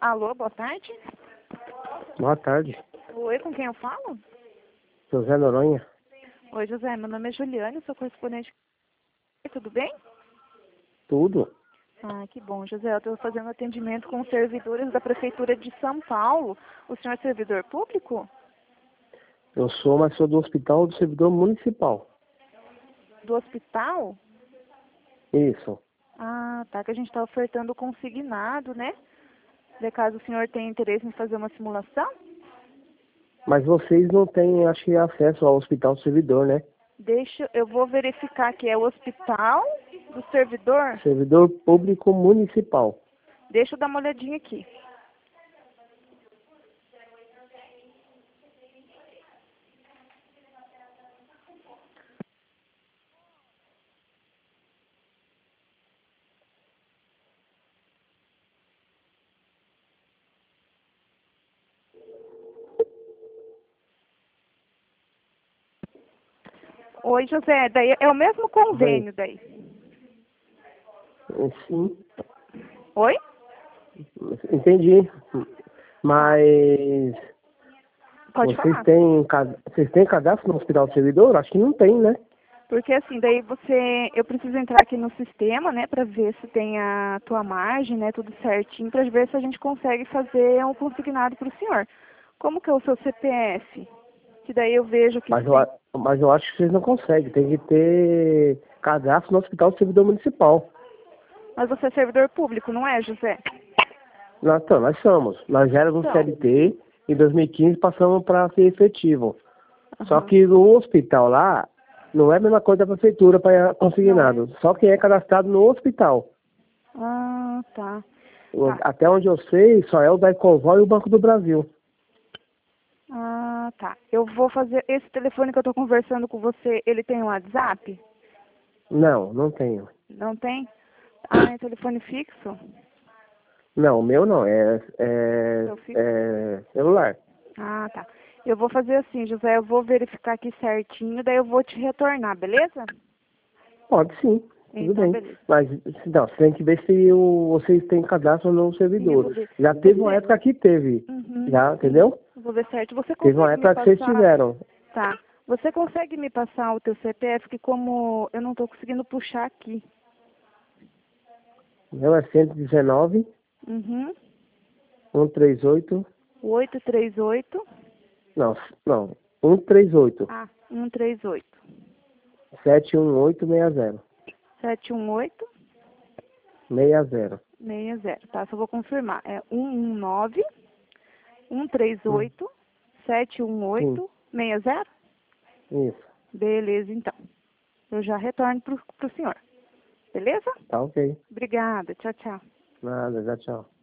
Alô, boa tarde. Boa tarde. Oi, com quem eu falo? José Noronha. Oi, José, meu nome é Juliane, sou correspondente. Tudo bem? Tudo? Ah, que bom, José. Eu estou fazendo atendimento com os servidores da Prefeitura de São Paulo. O senhor é servidor público? Eu sou, mas sou do Hospital do Servidor Municipal. Do hospital? Isso. Ah, tá, que a gente está ofertando consignado, né? De caso o senhor tenha interesse em fazer uma simulação? Mas vocês não têm, acho que, acesso ao Hospital do Servidor, né? Eu vou verificar que é o hospital do servidor. Servidor Público Municipal. Deixa eu dar uma olhadinha aqui. Oi, José, daí é o mesmo convênio daí. Sim, Oi? entendi. Mas Pode falar. vocês têm cadastro no Hospital do Servidor? Acho que não tem, né? Porque assim, daí eu preciso entrar aqui no sistema, né, para ver se tem a tua margem, né, tudo certinho, para ver se a gente consegue fazer um consignado para o senhor. Como que é o seu CPF? Que daí eu vejo que Mas eu acho que vocês não conseguem. Tem que ter cadastro no Hospital do Servidor Municipal. Mas você é servidor público, não é, José? Nós somos. Nós éramos Então, CLT, em 2015 passamos para ser efetivo. Só aham. que no hospital lá, não é a mesma coisa da prefeitura para Não é? consignado. Só quem é cadastrado no hospital. Ah, tá. Tá. Até onde eu sei, só é o da Econvol e o Banco do Brasil. Ah, tá. Eu vou fazer. Esse telefone que eu tô conversando com você, ele tem um WhatsApp? Não, não tenho. Não tem? Ah, é telefone fixo? Não, o meu não, Seu fixo? é celular. Ah, tá. Eu vou fazer assim, José, eu vou verificar aqui certinho, daí eu vou te retornar, beleza? Pode sim, tudo Então, bem. beleza. Mas não, você tem que ver se vocês têm cadastro no Sim, eu servidor. vou ver. Já teve uma Você. época que teve, Uhum, já, sim. entendeu? Eu vou ver certo. Você Teve uma consegue me época que vocês passar. tiveram. Tá. Você consegue me passar o teu CPF, que como eu não tô conseguindo puxar aqui. Meu é 119 Uhum. 138. 838. Não, não. 138 Ah, 138. 71860. 718. 60. 60, tá? Só vou confirmar. É 119 Hum, 138 sim, 718 60? isso. Beleza, então. Eu já retorno pro senhor. Beleza? Tá ok. Obrigada. Tchau, tchau. Nada, já tchau.